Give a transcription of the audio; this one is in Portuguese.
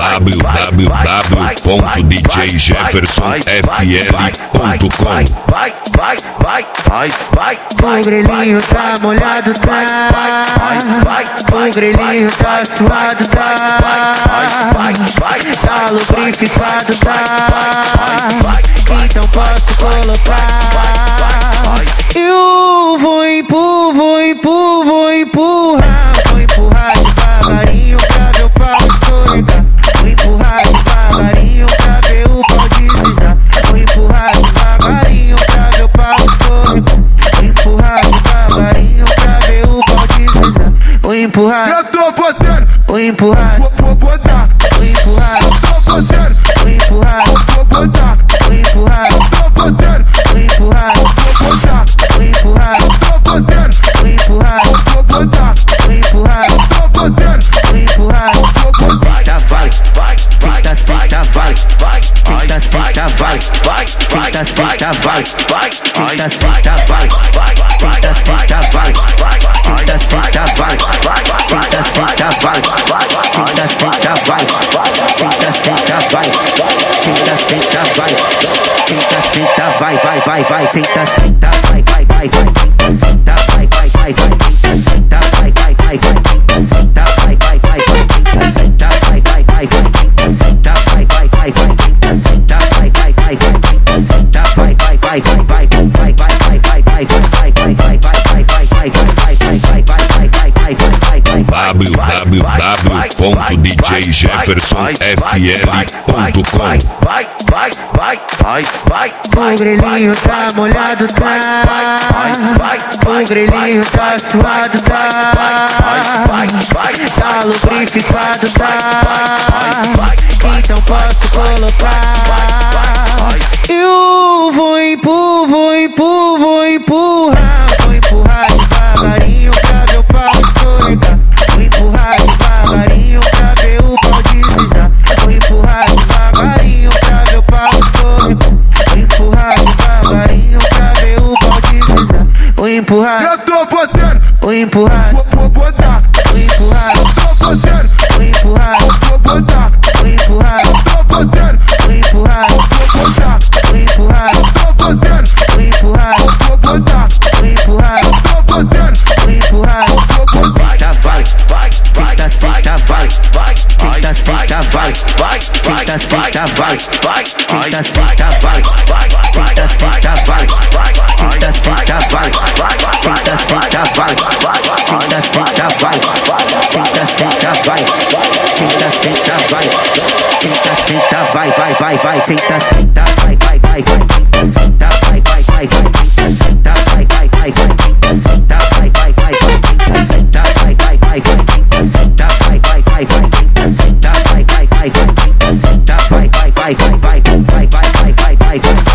www.djjeffersonfl.com. O grelhinho tá molhado, tá. O grelhinho tá suado, tá. Tá lubrificado, tá. Então posso colocar. Eu vou empurrar. Vou empurrar devagarinho pra meu pau escorregar. Vou empurrar devagarinho pra ver o pau deslizar. Vou empurrar devagarinho pra meu pau escorregar. Vou empurrar devagarinho pra ver o pau deslizar. Vou empurrar. Eu tô botando. Vou empurrar. Vou botar. Vou empurrar. Eu tô botando. Vou empurrar. Vou botar. Vou empurrar. Eu tô botando. Vou empurrar. Vou botar. Vou empurrar. Eu tô botando. Vou empurrar. Vou botar. Vou empurrar. Eu tô botando. Vou empurrar. Vou botar. Senta vai, senta senta vai, senta senta vai, senta senta vai, senta senta vai, senta senta vai, senta senta vai, senta senta vai, senta senta vai, senta senta vai, senta senta vai, senta senta vai, vai, senta senta vai, senta senta vai, senta senta vai, senta senta vai, senta vai, senta www.djjeffersonfl.com. O grelhinho tá molhado, tá. O grelhinho tá suado, tá. Tá lubrificado, tá. Então posso colocar. Eu vou empurrar. Vou empurrar devagarinho pra meu pau escorregar. Vou empurrar devagarinho pra ver o pau deslizar. Vou empurrar devagarinho pra meu pau escorregar. Vou empurrar devagarinho pra ver o pau deslizar. Vou empurrar. Eu tô botando. Vou empurrar. Vou botar. Vou empurrar. Eu tô botando. Vou empurrar. Vou botar. Vou empurrar. Eu tô botando. Vou empurrar. Vou botar. Vou empurrar. Eu tô botando. Vou empurrar. Vou botar. Vou empurrar. Eu tô botando. Vou empurrar. Vou botar. Senta vai, senta senta vai, senta senta vai, senta senta vai, senta senta vai, senta senta vai, senta senta vai, senta senta vai, senta senta vai, senta senta vai, senta senta vai, senta senta vai, senta senta vai, senta senta vai, senta senta vai, senta vai, vai.